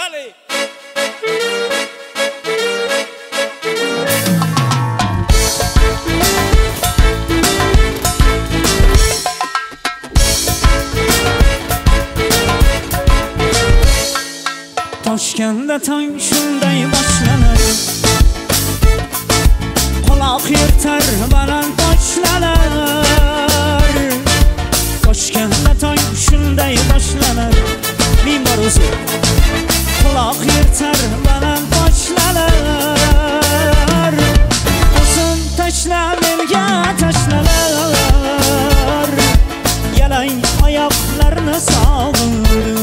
Bali. Toshkentda tong shunday boshlanar, quloq yirtar baland toshlar. Toshkentda tong shunday boshlanar, mimor o'zi quloq yirtar baland toshlar. O'zim tashla menga tashlalar, yalang oyoqlarni sog'indim.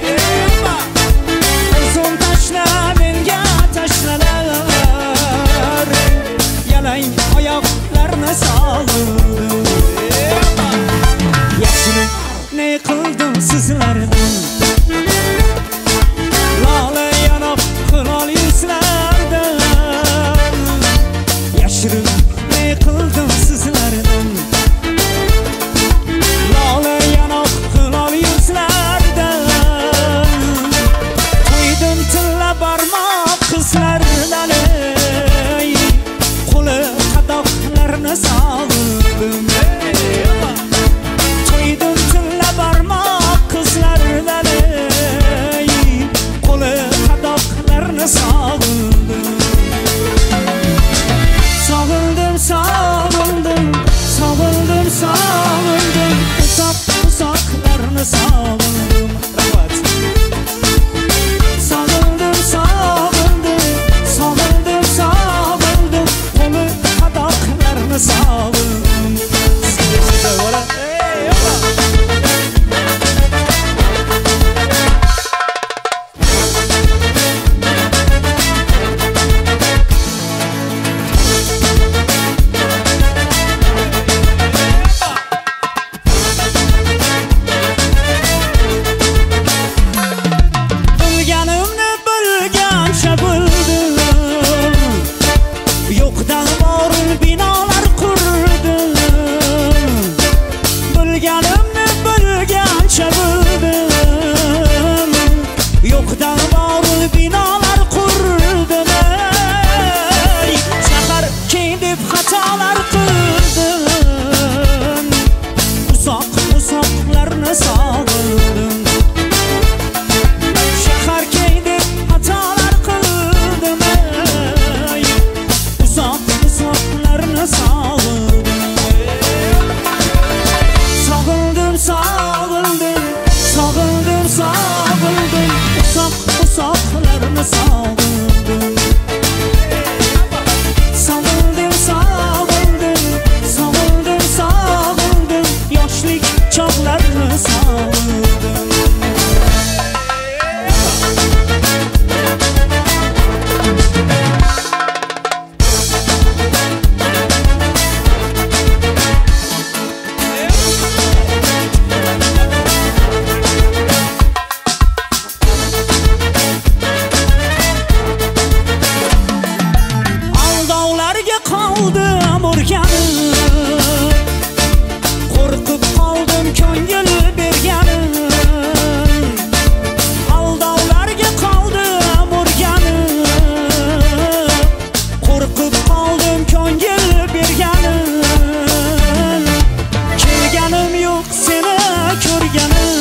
Ne qildim sizlardan, lola yanoq qilol yuzlardan. Yashirin ne qildim sizlardan, lola yanoq qilol yuzlardan. To'ydim tilla barmoq qizlardan, qo'li qadoqlarni sog'indim. Kelganim yo'q seni ko'rganim.